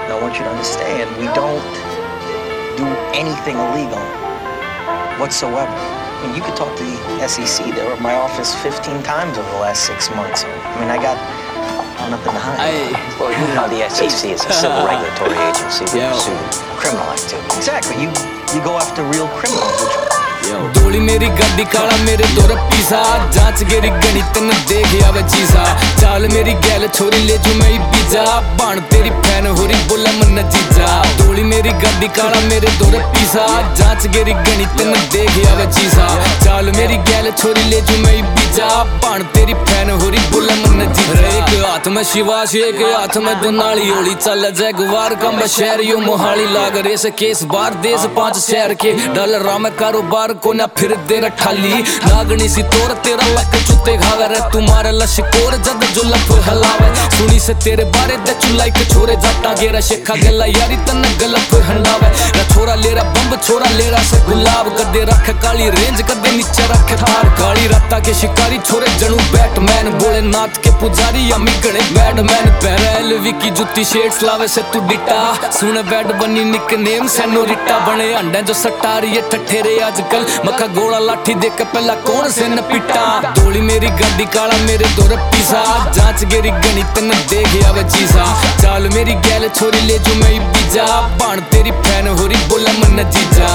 And I want you to understand, we don't do anything illegal whatsoever. I mean, you could talk to the SEC. They were at my office 15 times over the last 6 months. I mean, I got nothing to hide. Well, you know the SEC is a civil regulatory agency. We pursue criminal activity. Exactly. You go after real criminals, which धूली मेरी गड्डी काला मेरे दो रपीसा जांच गेरी गणी तन देख आवे चीजा चाल मेरी गैल छोरी ले जू मैं बीजा बाण तेरी फैन हो रही बोला मन जीजा धूली मेरी गड्डी काला मेरे दो रपीसा जांच गेरी गणी तन देख आवे चीजा चाल मेरी गैल छोरी ले जू मैं बीजा बाण तेरी फैन हो रही बोला मन जीजा एक हाथ में शिवाश एक हाथ में दुनाली होली चल जाए गुवार कम शहर यो मोहाली लाग रेस केस बार देश 5 शहर के डॉलर में कारोबार को ना फिर दे रठाली लागनी सी तोर तेरा लक चुते खावे रे तुम्हारे लश्कोर जद जो लफ हलावे सुनी से तेरे बारे दे चुलाई के छोरे जाटा गेरा शेखा गला यारी तन गलत हंडावे रे छोरा लेरा बंब छोरा लेरा से गुलाब कदे रख काली रेंज कदे नीचे रख थार काली राता के शिकारी छोरे जणू बैटमैन बोले नाथ के पुजारी अमी गणे बैटमैन पैरेल विकी जुत्ती शेड्स लावे से तू डिटा सुन बैट बनी निकनेम सेनोरिटा बने अंडे जो सटारी ये ठठेरे आजकल मक्का गोला लाठी देख के पहला कौन से न पिटा धूली मेरी गड्डी काला मेरे दो रपीसा जांच गेरी गणी तन देख आवे चीजा चाल मेरी गैल छोरी ले जू मैं बीजा बाण तेरी फैन हो रही बोला मन जीजा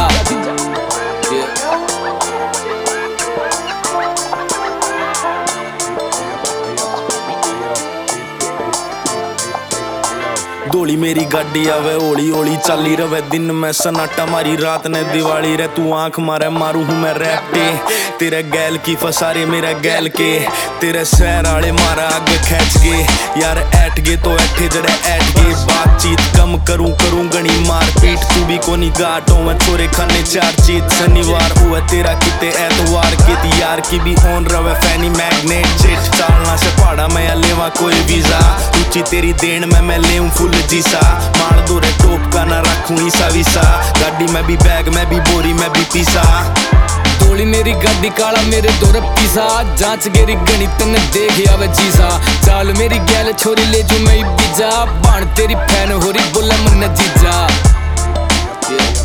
धूली मेरी गाड़ी आवे होली होली चली रवे दिन में सन्नाटा मारी रात ने दिवाली रे तू आंख मारे मारू हूँ मैं रैप्टे तेरे गैल की फसारे मेरे गैल के तेरे शहर आले मारा आगे खींच के यार ऐट गे तो ऐठे जड़े ऐट गे बातचीत कम करूं गणी मार पीट तू भी कोनी गाटो मैं छोरे खाने 4 चीत शनिवार हुआ तेरा किते एतवार के यार की भी ऑन रवे फैनी मैग्नेट चिट चालना से पहाड़ा मैं लेवा कोई वीजा ऊंची तेरी देन में मैं लेऊं फुल जीसा मार दो रे टोप का ना रखूं ईसा वीसा गाड़ी में भी बैग में भी बोरी में भी पीसा धूली मेरी गड्डी काला मेरे दो रपीसा जांच गेरी गणी तन देख आवे चीजा चाल मेरी गैल छोरी ले जू मैं बीजा बाण तेरी फैन हो रही बोला मन जीजा